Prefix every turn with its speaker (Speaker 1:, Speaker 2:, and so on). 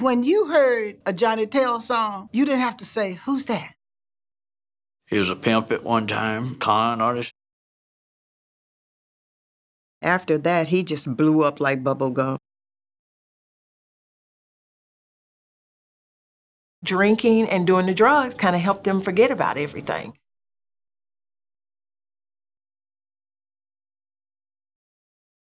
Speaker 1: When you heard a Johnny Taylor song, you didn't have to say, "Who's that?"
Speaker 2: He was a pimp at one time, con artist.
Speaker 3: After that, he just blew up like bubble gum.
Speaker 4: Drinking and doing the drugs kind of helped them forget about everything.